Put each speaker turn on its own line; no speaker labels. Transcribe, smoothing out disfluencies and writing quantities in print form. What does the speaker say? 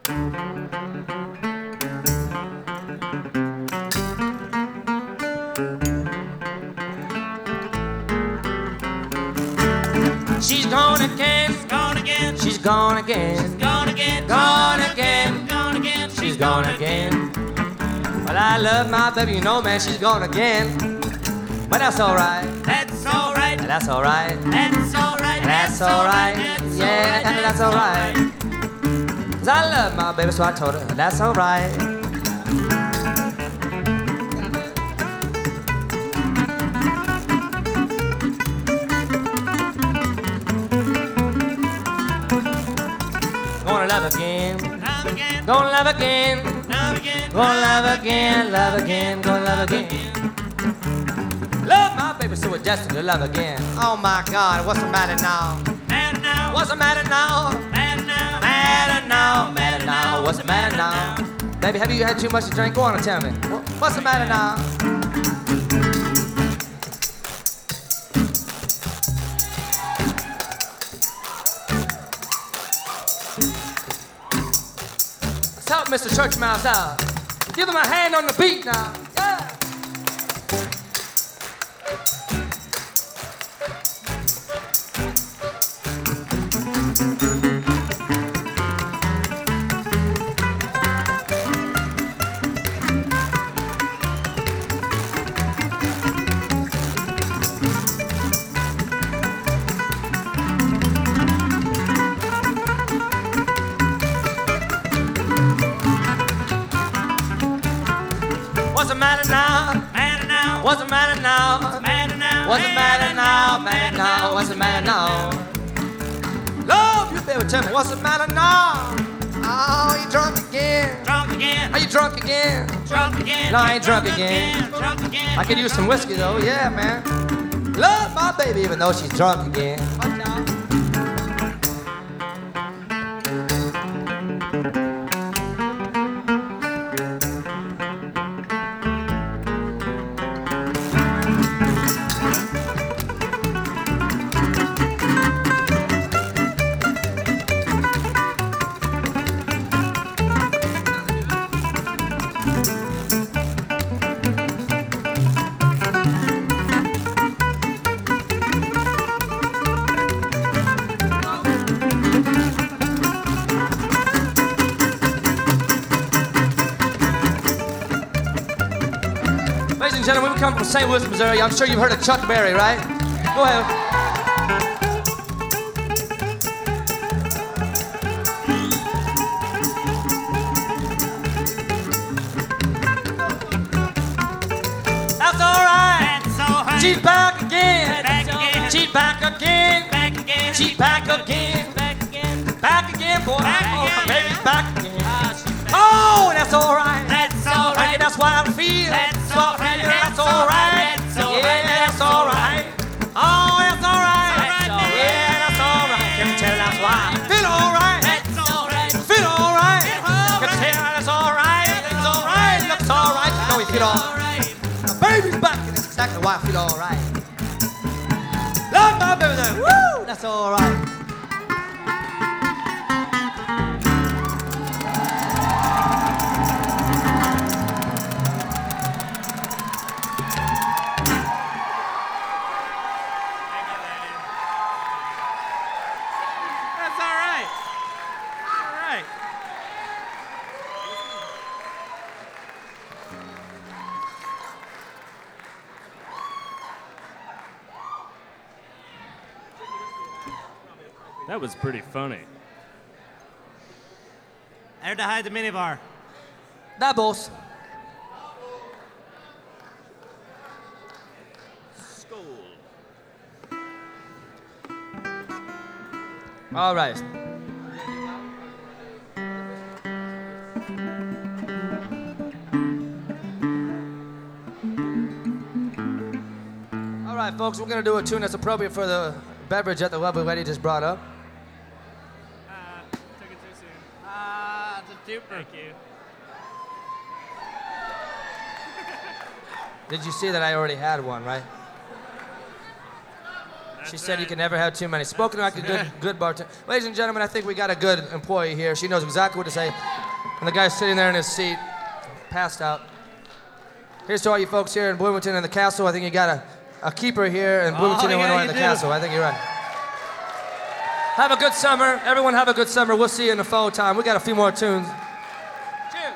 She's gone again, gone again, she's gone again, gone again, gone again, gone again, she's gone again. Well, I love my baby, you know, man, she's gone again. But that's alright, that's alright, that's alright, that's alright, that's alright, yeah, that's alright. 'Cause I love my baby, so I told her, that's alright. Gonna love again, gonna love again, gonna love again, love again, gonna love again. Love my baby so adjusted to love again. Oh my God, what's the matter now? Matter now. What's the matter now? Matter now. Matter now. Matter now. What's the matter now? Baby, have you had too much to drink? Go on and tell me. What's the matter now? Let's help Mr. Church Mouse out. Give him a hand on the beat now. Yeah. What's the matter now? Matter now. What's the matter now? Matter now. What's the matter now? Matter now. What's the matter now? Love, you baby, tell me what's the matter now? Oh, you drunk again? Drunk again. Are you drunk again? Drunk again. No, I ain't drunk again. Drunk again. I could use some whiskey though, yeah, man. Love my baby even though she's drunk again. Watch out. Ladies and gentlemen, we come from St. Louis, Missouri. I'm sure you've heard of Chuck Berry, right? Go ahead. That's all right. She's back again. She's back again. She's back again. Back again, boy. Oh, baby's back again. Oh, that's all right. That's all right. That's why I feel. That's all right. That's all right. Yeah, that's all right. Oh, that's all right. Yeah, that's all right. Can you tell that's why I feel all right? That's all right. Feel all right. Can you tell that's all right? It's all right. Looks all right. You know you feel all right. My baby's back, and that's exactly why I feel all right. Love my baby there. Woo! That's all right.
That was pretty funny.
I heard to hide the minibar.
Da, boss. All right. All right, folks, we're going to do a tune that's appropriate for the beverage that the lovely lady just brought up.
Took it too soon. It's a duper. Thank you.
Did you see that I already had one, right? She said you can never have too many. Spoken like a good bartender. Ladies and gentlemen, I think we got a good employee here. She knows exactly what to say. And the guy's sitting there in his seat, passed out. Here's to all you folks here in Bloomington and the Castle. I think you got a keeper here in Bloomington, Illinois, and the Castle. I think you're right. Have a good summer. Everyone have a good summer. We'll see you in the fall time. We got a few more tunes. Cheers.